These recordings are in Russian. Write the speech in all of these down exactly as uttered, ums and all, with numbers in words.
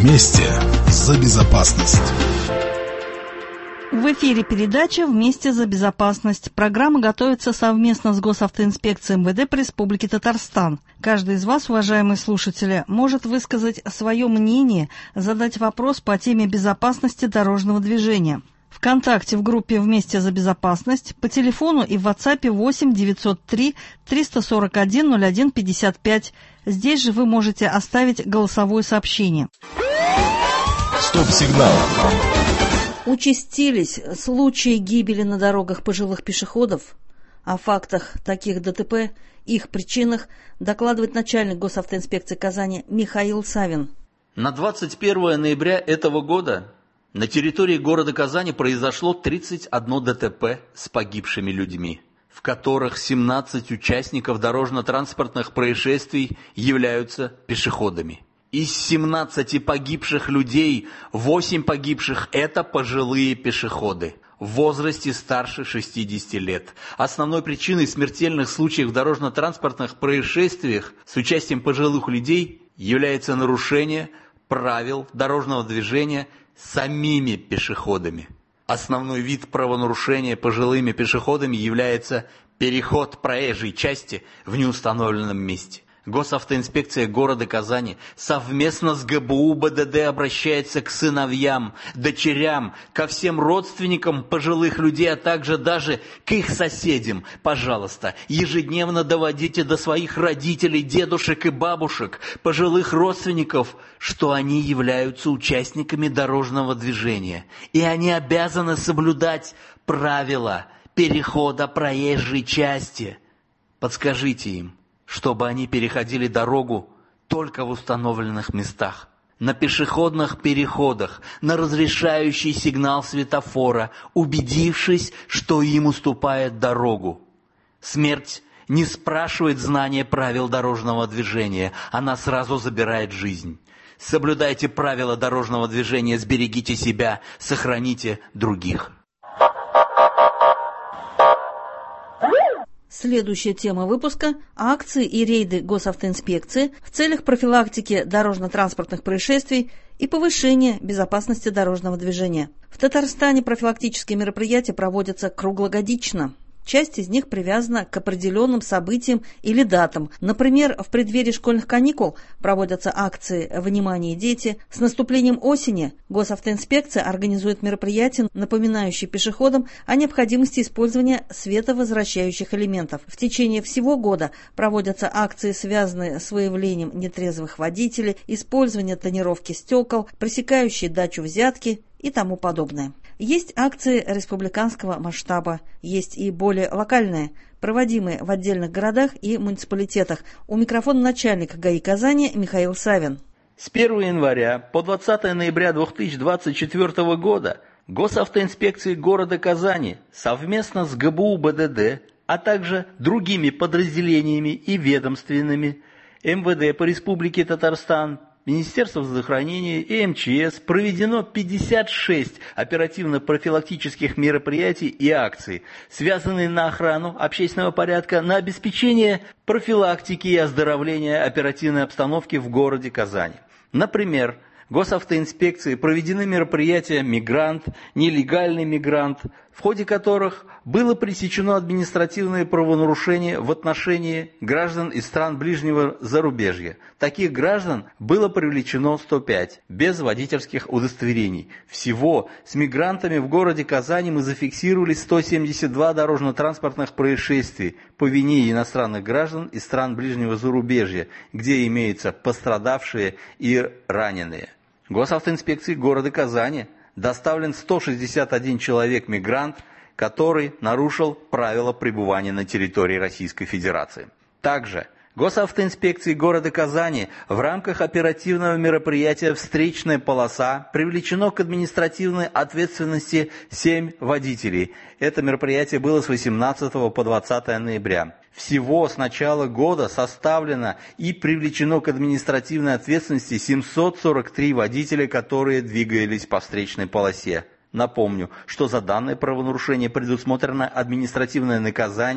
Вместе за безопасность. В эфире передача «Вместе за безопасность». Программа готовится совместно с Госавтоинспекцией эм вэ дэ по Республике Татарстан. Каждый из вас, уважаемые слушатели, может высказать свое мнение, задать вопрос по теме безопасности дорожного движения. ВКонтакте в группе «Вместе за безопасность», по телефону и в WhatsApp восемь девятьсот три триста сорок один ноль один пятьдесят пять. Здесь же вы можете оставить голосовое сообщение. Стоп-сигнал. Участились случаи гибели на дорогах пожилых пешеходов. О фактах таких ДТП, их причинах докладывает начальник Госавтоинспекции Казани Михаил Савин. На двадцать первое ноября этого года на территории города Казани произошло тридцать одно ДТП с погибшими людьми, в которых семнадцать участников дорожно-транспортных происшествий являются пешеходами. Из семнадцати погибших людей, восемь погибших – это пожилые пешеходы в возрасте старше шестидесяти лет. Основной причиной смертельных случаев в дорожно-транспортных происшествиях с участием пожилых людей является нарушение правил дорожного движения самими пешеходами. Основной вид правонарушения пожилыми пешеходами является переход проезжей части в неустановленном месте. Госавтоинспекция города Казани совместно с гэ бэ у бэ дэ дэ обращается к сыновьям, дочерям, ко всем родственникам пожилых людей, а также даже к их соседям. Пожалуйста, ежедневно доводите до своих родителей, дедушек и бабушек, пожилых родственников, что они являются участниками дорожного движения, и они обязаны соблюдать правила перехода проезжей части. Подскажите им, чтобы они переходили дорогу только в установленных местах, на пешеходных переходах, на разрешающий сигнал светофора, убедившись, что им уступает дорогу. Смерть не спрашивает знания правил дорожного движения, она сразу забирает жизнь. Соблюдайте правила дорожного движения, сберегите себя, сохраните других. Следующая тема выпуска – акции и рейды Госавтоинспекции в целях профилактики дорожно-транспортных происшествий и повышения безопасности дорожного движения. В Татарстане профилактические мероприятия проводятся круглогодично. Часть из них привязана к определенным событиям или датам. Например, в преддверии школьных каникул проводятся акции «Внимание, дети». С наступлением осени Госавтоинспекция организует мероприятия, напоминающие пешеходам о необходимости использования световозвращающих элементов. В течение всего года проводятся акции, связанные с выявлением нетрезвых водителей, использование тонировки стекол, пресекающие дачу взятки и тому подобное. Есть акции республиканского масштаба, есть и более локальные, проводимые в отдельных городах и муниципалитетах. У микрофона начальник ГАИ Казани Михаил Савин. С первого января по двадцатое ноября две тысячи двадцать четвёртого года Госавтоинспекцией города Казани совместно с гэ бэ у бэ дэ дэ, а также другими подразделениями и ведомственными эм вэ дэ по Республике Татарстан, Министерство здравоохранения и эм че эс проведено пятьдесят шесть оперативно-профилактических мероприятий и акций, связанные на охрану общественного порядка, на обеспечение профилактики и оздоровления оперативной обстановки в городе Казани. Например, Госавтоинспекции проведены мероприятия «Мигрант», «Нелегальный мигрант», в ходе которых было пресечено административное правонарушение в отношении граждан из стран ближнего зарубежья. Таких граждан было привлечено сто пять, без водительских удостоверений. Всего с мигрантами в городе Казани мы зафиксировали сто семьдесят два дорожно-транспортных происшествий по вине иностранных граждан из стран ближнего зарубежья, где имеются пострадавшие и раненые. Госавтоинспекции города Казани доставлен сто шестьдесят один человек-мигрант, который нарушил правила пребывания на территории Российской Федерации. Также Госавтоинспекции города Казани в рамках оперативного мероприятия «Встречная полоса» привлечено к административной ответственности семь водителей. Это мероприятие было с восемнадцатого по двадцатое ноября. Всего с начала года составлено и привлечено к административной ответственности семьсот сорок три водителя, которые двигались по встречной полосе. Напомню, что за данное правонарушение предусмотрено административное наказание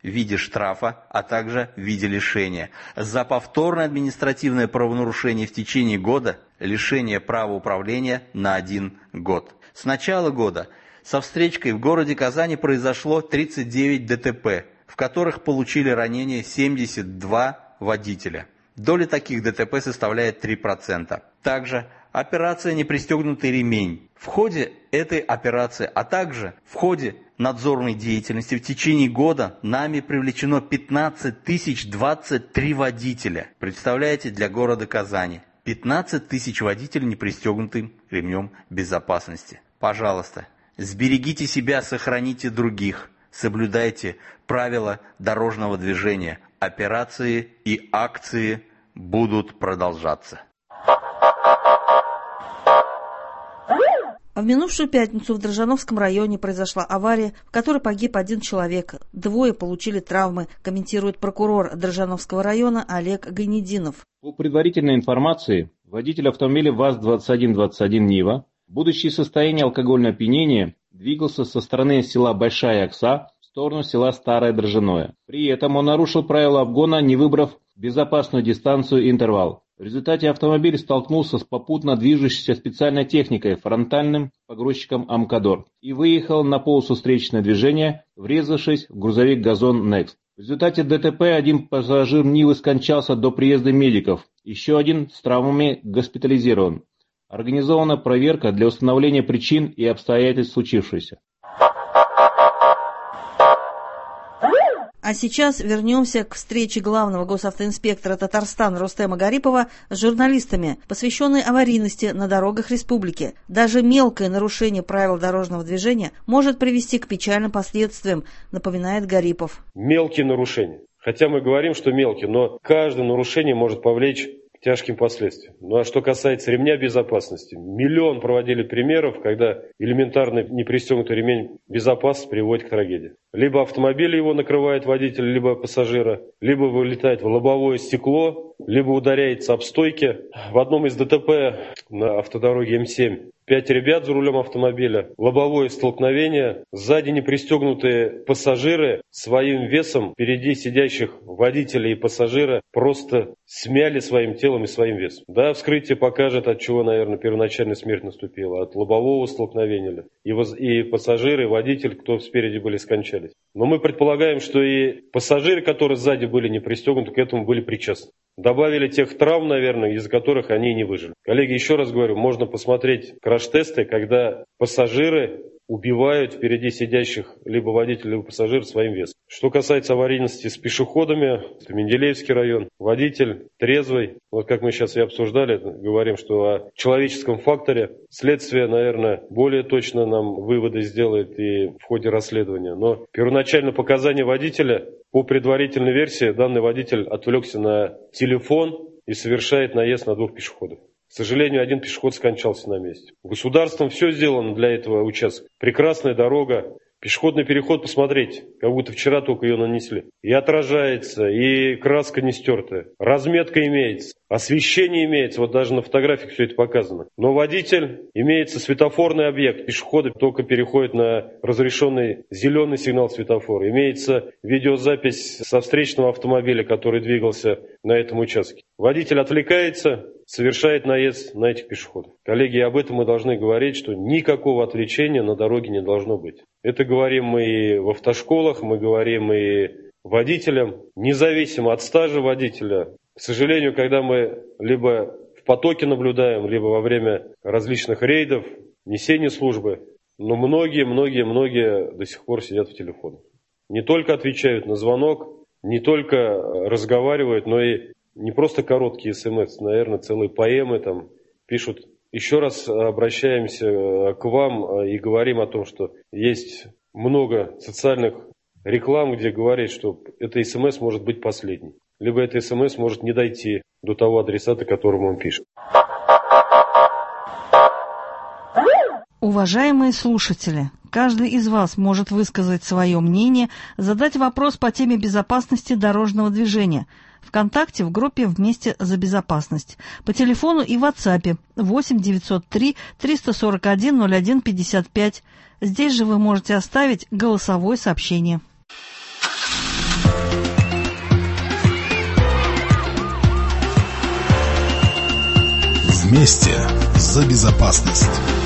в виде штрафа, а также в виде лишения. За повторное административное правонарушение в течение года лишение права управления на один год. С начала года со встречкой в городе Казани произошло тридцать девять ДТП, в которых получили ранения семьдесят два водителя. Доля таких ДТП составляет три процента. Также операция «Непристегнутый ремень». В ходе этой операции, а также в ходе надзорной деятельности в течение года нами привлечено пятнадцать тысяч двадцать три водителя. Представляете, для города Казани пятнадцать тысяч водителей не пристегнутым ремнем безопасности. Пожалуйста, сберегите себя, сохраните других, соблюдайте правила дорожного движения. Операции и акции будут продолжаться. В минувшую пятницу в Дрожжановском районе произошла авария, в которой погиб один человек. Двое получили травмы, комментирует прокурор Дрожжановского района Олег Гайнединов. По предварительной информации, водитель автомобиля ВАЗ двадцать один двадцать один Нива, будучи в состоянии алкогольного опьянения, двигался со стороны села Большая Окса в сторону села Старое Дрожжаное. При этом он нарушил правила обгона, не выбрав безопасную дистанцию и интервал. В результате автомобиль столкнулся с попутно движущейся специальной техникой, фронтальным погрузчиком «Амкадор», и выехал на полосу встречного движения, врезавшись в грузовик «Газон Некст». В результате ДТП один пассажир Нивы скончался до приезда медиков, еще один с травмами госпитализирован. Организована проверка для установления причин и обстоятельств случившегося. А сейчас вернемся к встрече главного госавтоинспектора Татарстана Рустема Гарипова с журналистами, посвященной аварийности на дорогах республики. Даже мелкое нарушение правил дорожного движения может привести к печальным последствиям, напоминает Гарипов. Мелкие нарушения. Хотя мы говорим, что мелкие, но каждое нарушение может повлечь к тяжким последствиям. Ну а что касается ремня безопасности, миллион проводили примеров, когда элементарный непристегнутый ремень безопасности приводит к трагедии. Либо автомобиль его накрывает водитель, либо пассажира, либо вылетает в лобовое стекло, либо ударяется об стойки. В одном из ДТП на автодороге М семь пять ребят за рулем автомобиля, лобовое столкновение, сзади непристегнутые пассажиры своим весом впереди сидящих водителей и пассажира просто смяли своим телом и своим весом. Да, вскрытие покажет, от чего, наверное, первоначальная смерть наступила. От лобового столкновения. И, воз... и пассажиры, и водитель, кто спереди были, скончались. Но мы предполагаем, что и пассажиры, которые сзади были не пристегнуты, к этому были причастны. Добавили тех травм, наверное, из-за которых они и не выжили. Коллеги, еще раз говорю, можно посмотреть краш-тесты, когда пассажиры убивают впереди сидящих либо водителя, либо пассажир своим весом. Что касается аварийности с пешеходами, это Менделеевский район, водитель трезвый. Вот как мы сейчас и обсуждали, говорим, что о человеческом факторе. Следствие, наверное, более точно нам выводы сделает и в ходе расследования. Но первоначально показания водителя, по предварительной версии, данный водитель отвлекся на телефон и совершает наезд на двух пешеходов. К сожалению, один пешеход скончался на месте. Государством все сделано для этого участка. Прекрасная дорога. Пешеходный переход, посмотрите, как будто вчера только ее нанесли. И отражается, и краска не стертая. Разметка имеется, освещение имеется, вот даже на фотографиях все это показано. Но водитель, имеется светофорный объект, пешеходы только переходят на разрешенный зеленый сигнал светофора. Имеется видеозапись со встречного автомобиля, который двигался на этом участке. Водитель отвлекается, совершает наезд на этих пешеходов. Коллеги, об этом мы должны говорить, что никакого отвлечения на дороге не должно быть. Это говорим мы и в автошколах, мы говорим и водителям, независимо от стажа водителя. К сожалению, когда мы либо в потоке наблюдаем, либо во время различных рейдов, несения службы, но многие, многие, многие до сих пор сидят в телефонах. Не только отвечают на звонок, не только разговаривают, но и не просто короткие смс, наверное, целые поэмы там пишут. Еще раз обращаемся к вам и говорим о том, что есть много социальных реклам, где говорит, что эта смс может быть последней. Либо эта смс может не дойти до того адресата, которому он пишет. Уважаемые слушатели, каждый из вас может высказать свое мнение, задать вопрос по теме безопасности дорожного движения. ВКонтакте в группе «Вместе за безопасность». По телефону и в WhatsApp восемь девятьсот три триста сорок один ноль один пятьдесят пять. Здесь же вы можете оставить голосовое сообщение. Вместе за безопасность.